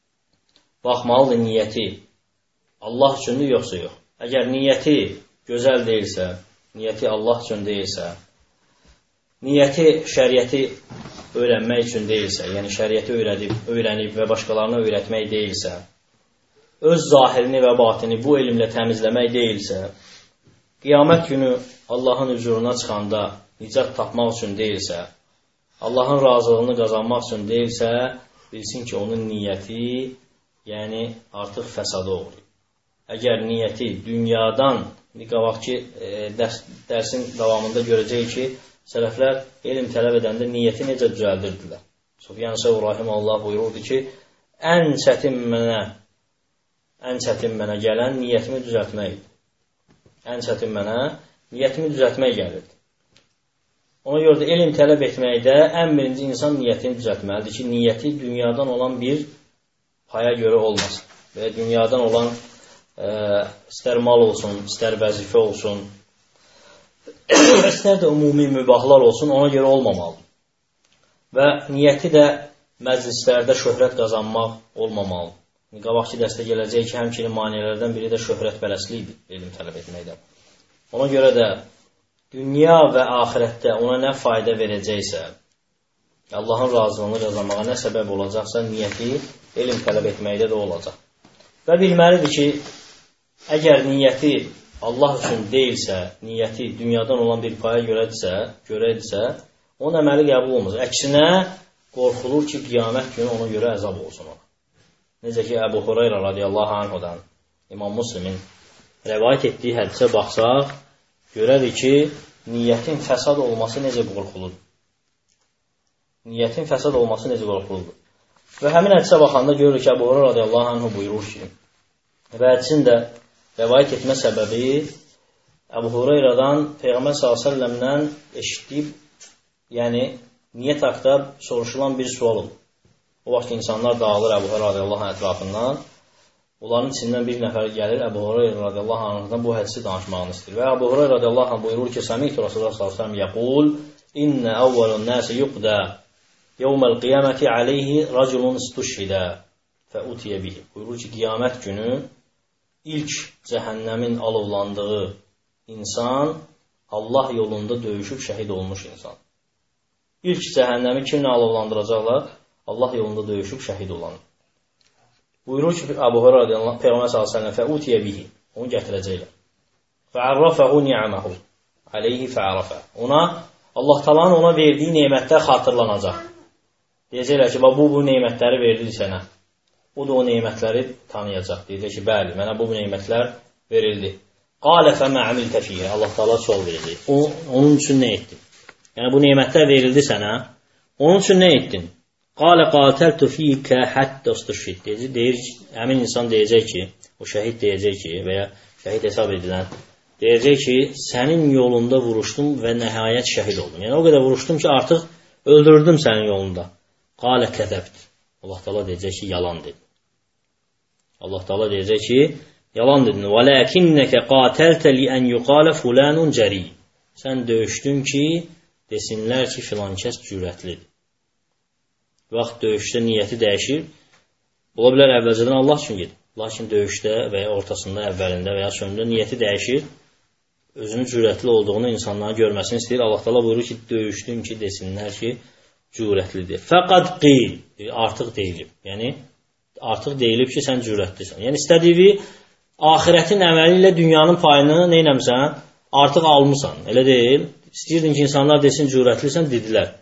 Baxmalıdır niyyəti Allah üçündür, yoxsa yox. Əgər niyyəti gözəl deyilsə, niyyəti Allah üçün deyilsə, niyyəti şəriəti öyrənmək üçün deyilsə, yəni şəriəti öyrədib, öyrənib və başqalarına öyrətmək deyilsə, öz zahirini və batini bu elmlə təmizləmək deyilsə, qiyamət günü Allahın huzuruna çıxanda nicat tapmaq üçün deyilsə, Allahın razılığını qazanmaq üçün deyilsə, bilsin ki, onun niyyəti, yəni artıq fəsada uğrayır. Əgər niyyəti dünyadan, qabaqki e, dərs, dərsin davamında görəcək ki, sələflər elm tələb edəndə niyyəti necə düzəldirdilər. Sufyan Səvr rahimehullah buyururdu ki, ən çətin mənə, ən çətin mənə gələn niyyətimi düzəltmək. Ən çətin mənə niyyətimi düzəltmək gəlirdi. Ona görə də elm tələb etməkdə ən birinci insan niyyətini düzəltməlidir ki, niyyəti dünyadan olan bir paya görə olmasın. Və dünyadan olan e, istər mal olsun, istər vəzifə olsun, istər də ümumi mübahlar olsun, ona görə olmamalıdır. Və niyyəti də məclislərdə şöhrət qazanmaq olmamalıdır. Qabaqçı dəstə gələcək ki, həmçinin maneələrdən biri də şöhrət bələslidir elm tələb etməkdə. Ona görə də dünya və axirətdə ona nə fayda verəcəksə, Allahın razılığını qazanmağa nə səbəb olacaqsa, niyyəti elm tələb etməkdə də olacaq. Və bilməlidir ki, əgər niyyəti Allah üçün deyilsə, niyyəti dünyadan olan bir paya görədirsə, görədirsə, onun əməli qəbul olmaz. Əksinə, qorxulur ki, qiyamət günü ona görə əzab olsun ona. Necə ki, Əbu Hureyra radiyallahu anhudan İmam Müslimin rəvayət etdiyi hədisə baxsaq, görərik ki, niyyətin fəsad olması necə qorxuludur. Niyyətin fəsad olması necə qorxuludur. Və həmin hədisə baxanda görürük ki, Əbu Hureyra radiyallahu anhu buyurur ki, və hədisin də rəvayət etmə səbəbi Əbu Hureyradan Peyğəmbər sallallahu əleyhi və səlləmdən eşitdiyib, yəni niyyət haqqında soruşulan bir sual olur. O vaxt insanlar dağılır Əbu Hureyra radiyallahu anh ətrafından. Onların içindən bir nəfər gəlir Əbu Hureyra radiyallahu anhdan bu hədisi danışmağını istəyir. Və Əbu Hureyra radiyallahu anh buyurur ki, Səmi'tu Rasulullah sallallahu əleyhi və səlləm yəqul, İnnə əvvəlun nəsi yuqdə yevməl qiyaməti aleyhi raculun istuşhidə fəutiyə bihi. Buyurur ki, qiyamət günü ilk cəhənnəmin alovlandığı insan Allah yolunda döyüşüb şəhid olmuş insan. İlk cəhənnəmi kimlə alovlandıracaqlar? Allah yolunda döyüşüb şəhid olan. Buyurur ki, Əbu Hureyra radiyallahu anh Peyğəmbər sallallahu əleyhi və səlləm fəutiyə bihi. Onu gətirəcəklər. Fə'arrafəhu ni'amahu aleyhi fə'arafə. Ona Allah Taala'nın ona verdiyi nemətlər xatırlanacaq. Deyəcəklər ki, bu bu nemətləri verildi sənə. O da o nemətləri tanıyacaq. Deyəcək ki, bəli, mənə bu nemətlər verildi. Qalə fəmə əmiltə fiyyə. Allah Taala sual verəcək. O, onun üçün nə etdin? Yəni, bu nemətlər verildi sənə. Onun üçün nə etdin? Qalə qatəltu fiykə həttə ustaşhid. Deyir, həmin insan deyəcək ki, o şəhid deyəcək ki, və ya şəhid hesab edilən, deyəcək ki, sənin yolunda vuruşdum və nəhayət şəhid oldum. Yəni, o qədər vuruşdum ki, artıq öldürdüm sənin yolunda. Qalə kəzəbd. Allah Taala deyəcək ki, yalan dedin. Allah Taala deyəcək ki, yalan dedin. Vələkinnəkə qatəltə li ən yuqalə fulanun cəri. Sən döyüşdün ki, desinlər ki, filan kəs cürətlidir. Vaxt döyüşdə niyyəti dəyişir. Ola bilər əvvəlcədən Allah üçün gedir. Lakin döyüşdə və ya ortasında, əvvəlində və ya sonunda niyyəti dəyişir. Özünün cürətli olduğunu insanların görməsini istəyir. Allah Teala buyurur ki, döyüşdüm ki, desinlər ki, cürətlidir. Fəqad qeyl, artıq deyilib. Yəni, artıq deyilib ki, sən cürətlisən. Yəni, istədiyi axirətin əməli ilə dünyanın payını neynəmsən? Artıq almısan. Elə deyil. İstəyirdin ki, insanlar desin, cürətlisən, dedilər.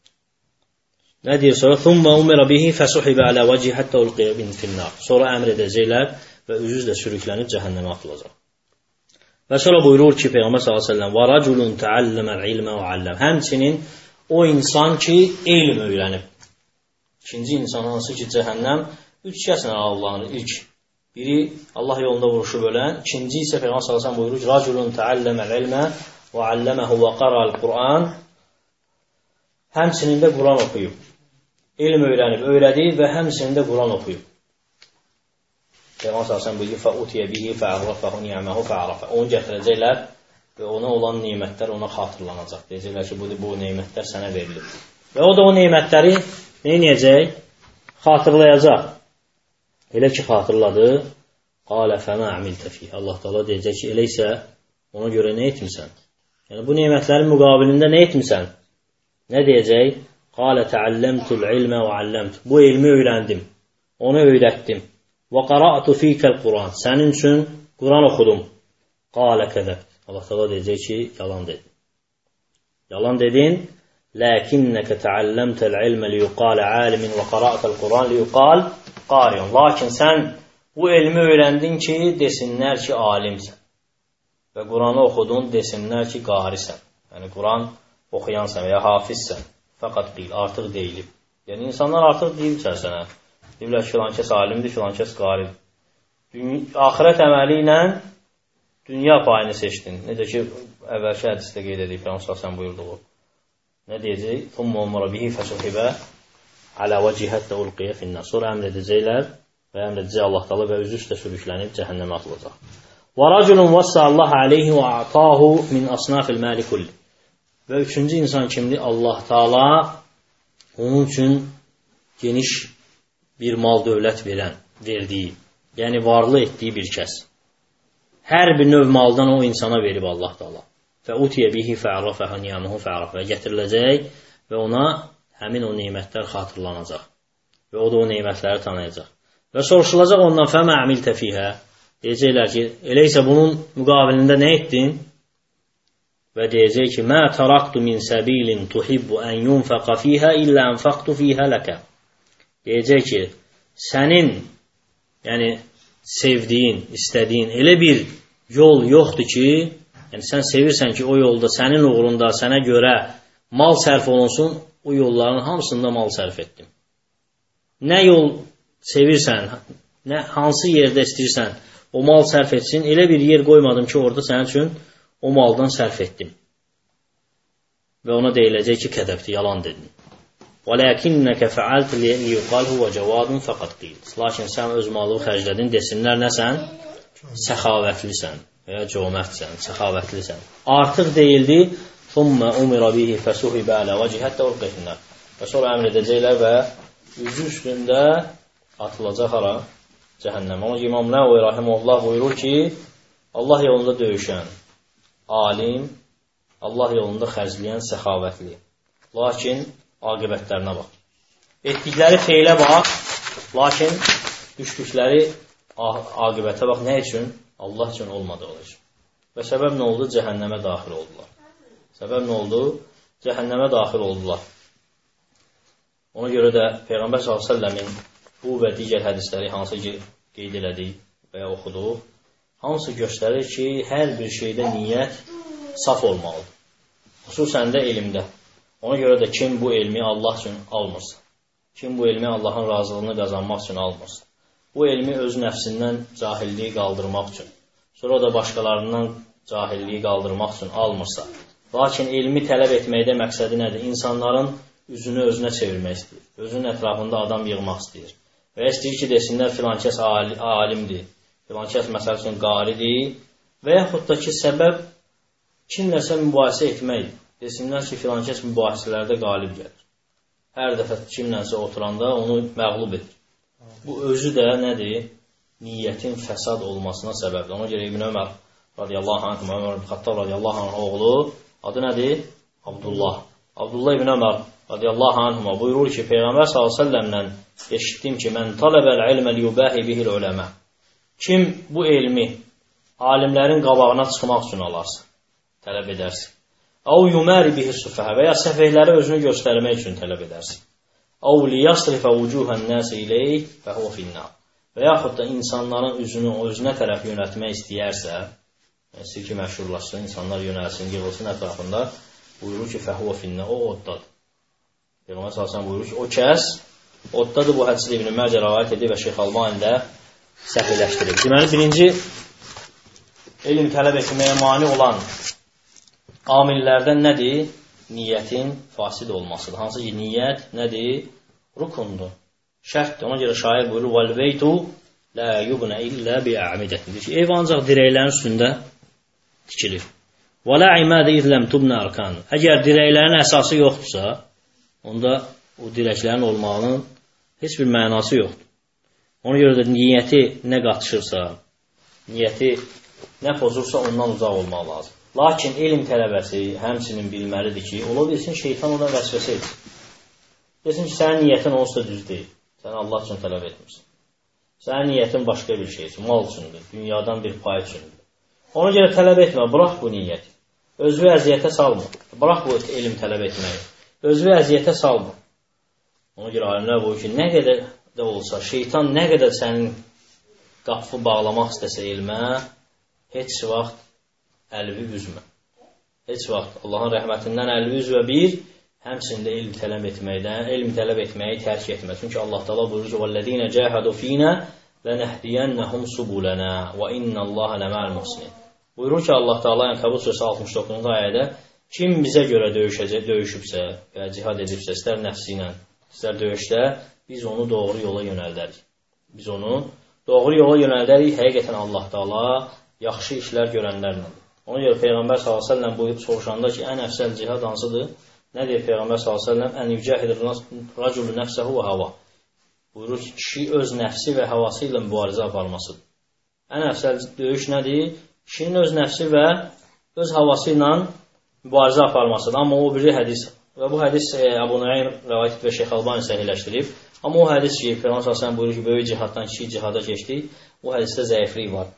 Nə deyir sonra? Thumma umira bihi fasuhiba ala wajhi hatta ulqiya bin finnar. Sonra əmr edəcəklər və üzüzlə sürüklənib cəhənnəmə atılacaq. Və sonra buyurur ki, Peyğəmbər sallallahu əleyhi və səlləm: "Və raculun ta'allama al-ilma və 'allam." Həmçinin o insan ki, elm öyrənib. İkinci insan hansı ki, cəhənnəm üç kəslə Allahın ilk biri Allah yolunda vuruşub ölən, ikinci isə Peyğəmbər sallallahu əleyhi və səlləm buyurur ki, "Raculun ta'allama al-ilma və 'allamahu və qara al-Qur'an." Həmçinin də Quran oxuyub. Elm öyrənib, öyrədib və həmçinin də Quran oxuyub. Peyğəmbər sallallahu əleyhi və səlləm buyurur: "Fa'utiya bihi fa'arafahu ni'amahu fa'arafa." Onu gətirəcəklər və ona olan nemətlər ona xatırlanacaq. Deyəcəklər ki, bu bu nemətlər sənə verilib. Və o da o nemətləri nə edəcək? Xatırlayacaq. Elə ki xatırladı, qala fama amilta fi. Allah Taala deyəcək ki, elə isə ona görə nə etmisən? Yəni bu nemətlərin müqabilində nə etmisən? Nə deyəcək? Qala ta'allamtul ilma və 'allamtu. Bu elmi öyrəndim. Onu öyrətdim. Və qara'tu fikal Quran. Sənin üçün Quran oxudum. Qala kəzəb. Allah Taala deyəcək ki, yalan dedin. Yalan dedin. Lakinnaka ta'allamtal ilma liyuqal 'alimin və qara'tal Quran liyuqal qari'un. Lakin sən bu elmi öyrəndin ki, desinlər ki, alimsən. Və Quranı oxudun, desinlər ki, qarisən. Yəni Quran oxuyansan və ya hafizsən. Fəqat deyil, artıq deyilib. Yəni insanlar artıq deyiblər sənə. Deyirlər ki, filan kəs alimdir, filan kəs qarib. Axirət əməli ilə dünya payını seçdin. Necə ki, əvvəlki hədisdə qeyd edib, Peyğəmbər sən buyurduğu. Nə deyəcək? Thumma umira bihi fasuhiba ala wajhi hatta ulqiya finnar. Sonra əmr edəcəklər və əmr edəcək Allah Taala və üzü üstə sürüklənib cəhənnəmə atılacaq. Və raculun vassa Allah alayhi və atahu min asnafil mali kulli. Və üçüncü insan kimdir? Allah Taala onun üçün geniş bir mal dövlət verən, verdiyi, yəni varlı etdiyi bir kəs. Hər bir növ maldan o insana verib Allah Taala. Və utiyə bihi fa'arafahu ni'amahu fa'arafa. Gətiriləcək və ona həmin o nemətlər xatırlanacaq. Və o da o nemətləri tanıyacaq. Və soruşulacaq ondan fəmə amiltə fihə. Deyəcəklər ki, elə isə bunun müqabilində nə etdin? Və deyəcək ki, mə taraktu min səbilin tuhibbu ən yunfəqa fihə illə ənfəqtu fihə ləkə. Deyəcək ki, sənin, yəni sevdiyin, istədiyin elə bir yol yoxdur ki, yəni sən sevirsən ki, o yolda sənin uğrunda, sənə görə mal sərf olunsun, o yolların hamısında mal sərf etdim. Nə yol sevirsən, nə, hansı yerdə istəyirsən, o mal sərf etsin, elə bir yer qoymadım ki, orada sənin üçün o maldan sərf etdim. Və ona deyiləcək ki, kədəbdir, yalan dedin. وَلَكِنَّكَ فَعَلْتِ لِيُقَالْ هُوَ جَوَادٌ فَقَدْ قِيلٍ. Lakin sən öz malı xərclədin, desinlər nəsən? Səxavətlisən və ya cömərtsən, səxavətlisən. Artıq deyildi, ثُمَّ أُمِرَ بِهِ فَسُحِبَ عَلَى وَجْهِهِ حَتَّى أُلْقِيَ فِي النَّارِ. Və sonra əmr edəcəklər və üzü üstündə atılacaq hara? Cəhənnəm. Amma İmam Nəvvi rahimehullah buyurur ki, Allah yolunda döyüşən, alim, Allah yolunda xərcləyən səxavətli. Lakin aqibətlərinə bax. Etdikləri feylə bax, lakin düşdükləri aqibətə bax. Nə üçün? Allah üçün olmadığı üçün. Və səbəb nə oldu? Cəhənnəmə daxil oldular. Səbəb nə oldu? Cəhənnəmə daxil oldular. Ona görə də Peyğəmbər sallallahu əleyhi və səlləmin bu və digər hədisləri hansı ki qeyd elədik və ya oxuduq, hamısı göstərir ki, hər bir şeydə niyyət saf olmalıdır. Xüsusən də elmdə. Ona görə də kim bu elmi Allah üçün almırsa, kim bu elmi Allahın razılığını qazanmaq üçün almırsa, bu elmi öz nəfsindən cahilliyi qaldırmaq üçün, sonra da başqalarından cahilliyi qaldırmaq üçün almırsa, lakin elmi tələb etməkdə məqsədi nədir? İnsanların üzünü özünə çevirmək istəyir, özünün ətrafında adam yığmaq istəyir və istəyir ki, desinlər filan kəs alimdir, filan kəs məsəl üçün qaridir və yaxud da ki, səbəb kimləsə mübahisə etməkdir. Desinlər ki, filan kəs mübahisələrdə qalib gəlir. Hər dəfə kimlənsə oturanda onu məğlub edir. Bu özü də nədir? niyyətin fəsad olmasına səbəbdir. Ona görə İbn Ömər radiyallahu anh, Ömər ibn Xattab radiyallahu anh oğlu, adı nədir? Abdullah. Abdullah ibn Ömər radiyallahu anhuma buyurur ki, Peyğəmbər sallallahu əleyhi və səlləmdən eşitdim ki, mən tələbəl ilmə liyubəhi bihil uləmə. Kim bu elmi alimlərin qabağına çıxmaq üçün alarsa, tələb edərsin. Əv yuməri bihi sufəhə və ya səfehləri özünü göstərmək üçün tələb edərsin. Əv liyasrifə vucuhən nəsi iləyh fəhvə finnə. Və yaxud da insanların üzünü özünə tərəf yönətmək istəyərsə, istəyir ki, məşhurlaşsın, insanlar yönəlsin, yığılsın ətrafında, buyurur ki, fəhvə finnə, o oddadır. Peyğəmbər sallallahu əleyhi və səlləm buyurur ki, o kəs oddadır. Bu hədisi İbn Məcə rivayət edir və Şeyx Albani də səhihləşdirir. Deməli, birinci elm tələb etməyə mane olan amillərdən nədir? Niyyətin fasid olmasıdır. Hansı ki, niyyət nədir? Rukundur, şərtdir. Ona görə şair buyurur, وَالْبَيْتُ لَا يُبْنَ إِلَّا بِأَعْمِدَةٍ. Deyir ki, ev ancaq dirəklərin üstündə tikilir. وَلَا عِمَادِ إِذْ لَمْ تُبْنَ أَرْكَانُ. Əgər dirəklərin əsası yoxdursa, onda o dirəklərin olmağının heç bir mənası yoxdur. Ona görə də niyyəti nə qatışırsa, niyyəti nə pozursa ondan uzaq olmaq lazım. Lakin elm tələbəsi həmçinin bilməlidir ki, ola bilsin şeytan ona vəsvəsə edir. Desin ki, sənin niyyətin olsa düz deyil. Sən Allah üçün tələb etmirsən. Sənin niyyətin başqa bir şey üçün, mal üçündür, dünyadan bir pay üçündür. Ona görə tələb etmə, bırax bu niyyəti. Özünü əziyyətə salma. Bırax bu elm tələb etməyi. Özünü əziyyətə salma. Ona görə alimlər buyurur ki, nə qədər də olsa, şeytan nə qədər sənin qapı bağlamaq istəsə elmə, heç vaxt əlvi üzmə. Heç vaxt Allahın rəhmətindən əlvi üzvə bir, həmçində elm tələb etməkdən, elm tələb etməyi tərk etmə. Çünki Allah Taala buyurur ki, "Vəllezîne cahadu fînə lenehdiyennehum subulana və innallaha lema'al muhsinin." Buyurur ki, Allah Taala Ənkabut surəsi altmış doqquzuncu ayədə kim bizə görə döyüşəcək, döyüşübsə və cihad edibsə, istər nəfsi ilə, istər döyüşdə, biz onu doğru yola yönəldərik. Biz onu doğru yola yönəldərik. Həqiqətən Allah Taala yaxşı işlər görənlərlə. Ona görə Peyğəmbər sallallahu əleyhi və səlləm buyurub soruşanda ki, ən əfsəl cihad hansıdır? Nə deyir Peyğəmbər sallallahu əleyhi və səlləm? Ən yücəhidir raculu nəfsəhu və hava. Buyurur ki, kişi öz nəfsi və havası ilə mübarizə aparmasıdır. Ən əfsəl döyüş nədir? Kişinin öz nəfsi və öz havası ilə mübarizə aparmasıdır. Amma o biri hədis və bu hədis Əbu Nuaym rivayət və Şeyx Albani səhihləşdirib. Amma o hədis ki, Peyğəmbər sallallahu əleyhi və səlləm buyurur ki, böyük cihaddan kiçik cihada keçdik. Bu hədisdə zəiflik var.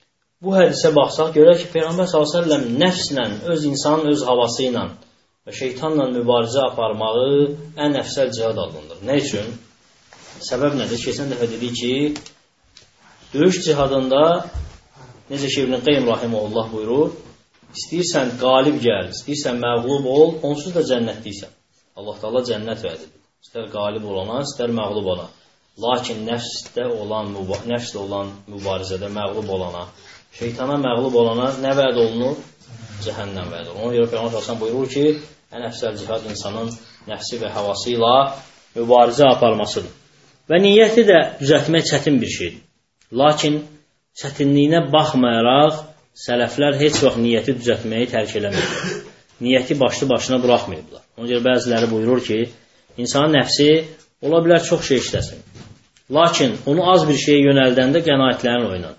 Bu hədisə baxsaq görək ki, Peyğəmbər sallallahu əleyhi və səlləm nəfslə, öz insanın öz havası ilə və şeytanla mübarizə aparmağı ən əfsəl cihad adlanır. Nə üçün? Səbəb nədir? Keçən dəfə dedik ki, döyüş cihadında necə ki İbn Qayyim rahimehullah buyurur, istəyirsən qalib gəl, istəyirsən məğlub ol, onsuz da cənnətdəysən. Allah Taala cənnət vəd edir. İstər qalib olana, istər məğlub olana. Lakin nəfsdə olan, nəfslə olan mübarizədə məğlub olana, şeytana məğlub olana nə vəd olunur? Cəhənnəm vəd olunur. Ona görə Peyğəmbər sallallahu buyurur ki, ən əfsəl cihad insanın nəfsi və havası ilə mübarizə aparmasıdır. Və niyyəti də düzəltmək çətin bir şeydir. Lakin çətinliyinə baxmayaraq, sələflər heç vaxt niyyəti düzəltməyi tərk eləməyiblər. Niyyəti başlı başına buraxmayıblar. Ona görə bəziləri buyurur ki, insanın nəfsi ola bilər çox şey işləsin. Lakin onu az bir şeyə yönəldəndə qənaətlərin oynar.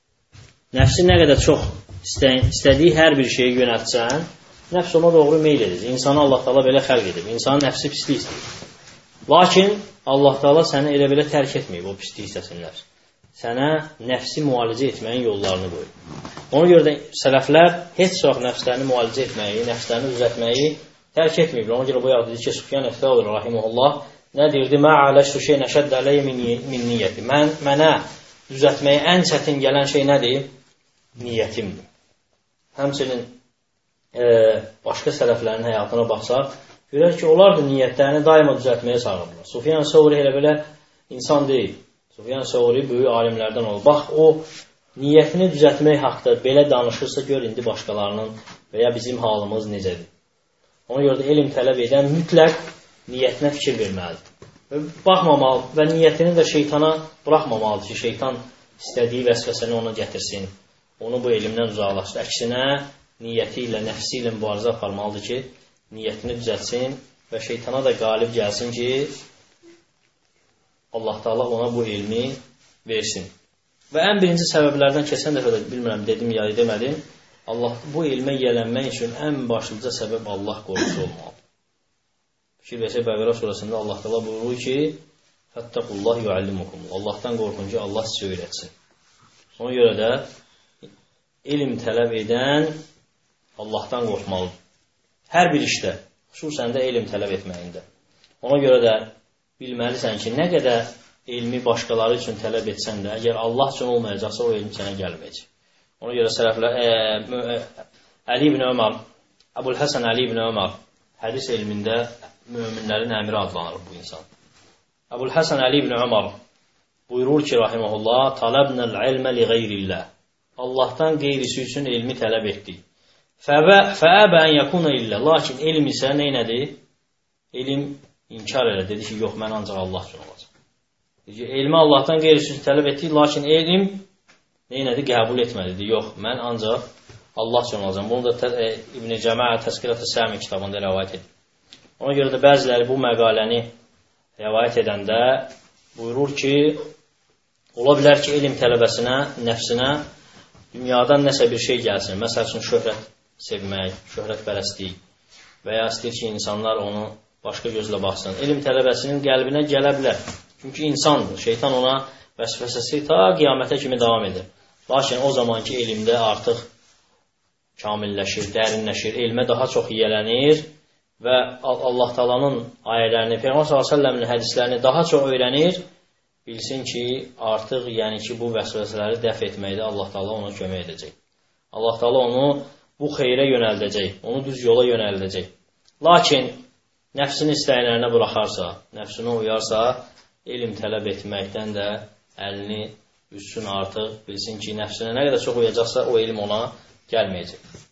Nəfsi nə qədər çox istədiyi hər bir şeyə yönəltsən, nəfs ona doğru meyl edir. İnsanı Allah Taala belə xəlq edib. İnsanın nəfsi pislik istəyir. Lakin Allah Taala səni elə belə tərk etməyib o pislik istəsinlər. Sənə nəfsi müalicə etməyin yollarını qoyur. Ona görə də sələflər heç vaxt nəfslərini müalicə etməyi, nəfslərini düzəltməyi tərk etməyiblər. Ona görə bu yağ dedi ki, Sufyan Əs-Səuri rahimehullah nə deyirdi? Mə aləştu şey nəşədd əleyyə min niyyəti. Mən mənə düzəltməyə ən çətin gələn şey nədir? Niyyətimdir. Həmçinin e, başqa sələflərin həyatına baxsaq, görək ki, onlar da niyyətlərini daima düzəltməyə çağırırlar. Sufyan Əs-Səuri elə belə insan deyil. Sufyan Əs-Səuri böyük alimlərdən olur. Bax, o niyyətini düzəltmək haqda belə danışırsa, gör indi başqalarının və ya bizim halımız necədir. Ona görə də elm tələb edən mütləq niyyətinə fikir verməlidir. Və baxmamalı və niyyətini də şeytana buraxmamalıdır ki, şeytan istədiyi vəsvəsəni ona gətirsin. Onu bu elmdən uzaqlaşdır. Əksinə, niyyəti ilə, nəfsi ilə mübarizə aparmalıdır ki, niyyətini düzəltsin və şeytana da qalib gəlsin ki, Allah Taala ona bu elmi versin. Və ən birinci səbəblərdən keçən dəfə də bilmirəm, dedim ya demədim, Allah bu elmə yiyələnmək üçün ən başlıca səbəb Allah qorxusu olmalıdır. Fikir versək Bəqərə surəsində Allah təala buyurur ki: "Fəttəqullah yuallimukum." Allahdan qorxun ki, Allah sizə öyrətsin. Ona görə də elm tələb edən Allahdan qorxmalıdır. Hər bir işdə, xüsusən də elm tələb etməyində. Ona görə də bilməlisən ki, nə qədər elmi başqaları üçün tələb etsən də, əgər Allah üçün olmayacaqsa, o elm sənə gəlməyəcək. Ona görə sələflər, e, Əli ibn Ömər, Əbulhəsən Əli ibn Ömər, hədis elmində möminlərin əmiri adlanır bu insan. Əbulhəsən Əli ibn Ömər buyurur ki, rahiməhullah, "Talabnal ilmə li qeyrillah." Allahdan qeyrisi üçün elmi tələb etdik. Fəəbə ən yakuna illə. Lakin elm isə neynədir? Elm inkar elə. Dedi ki, yox, mən ancaq Allah üçün olacaq. Dedi ki, elmi Allahdan qeyrisi üçün tələb etdik, lakin elm neynədir? Qəbul etmədi. Dedi, yox, mən ancaq Allah üçün olacaq. Bunu da e, İbn-i Cəmaə Təzkirət-i Səmi kitabında rəvayət edir. Ona görə də bəziləri bu məqaləni rəvayət edəndə buyurur ki, ola bilər ki, elm tələbəsinə, nəfsinə dünyadan nəsə bir şey gəlsin. Məsəl üçün, şöhrət sevmək, şöhrət pərəstlik və ya istəyir ki, insanlar onu başqa gözlə baxsın. Elm tələbəsinin qəlbinə gələ bilər. Çünki insandır. Şeytan ona vəsvəsəsi ta qiyamətə kimi davam edir. Lakin o zamanki elmdə artıq kamilləşir, dərinləşir, elmə daha çox yiyələnir və Allah Taala'nın ayələrini, Peyğəmbər sallallahu əleyhi və səlləmin hədislərini daha çox öyrənir. Bilsin ki, artıq yəni ki, bu vəsvəsələri dəf etməkdə Allah Taala ona kömək edəcək. Allah Taala onu bu xeyrə yönəldəcək, onu düz yola yönəldəcək. Lakin nəfsini istəklərinə buraxarsa, nəfsini uyarsa, elm tələb etməkdən də əlini üstün artıq bilsin ki, nəfsinə nə qədər çox uyacaqsa, o elm ona gəlməyəcək.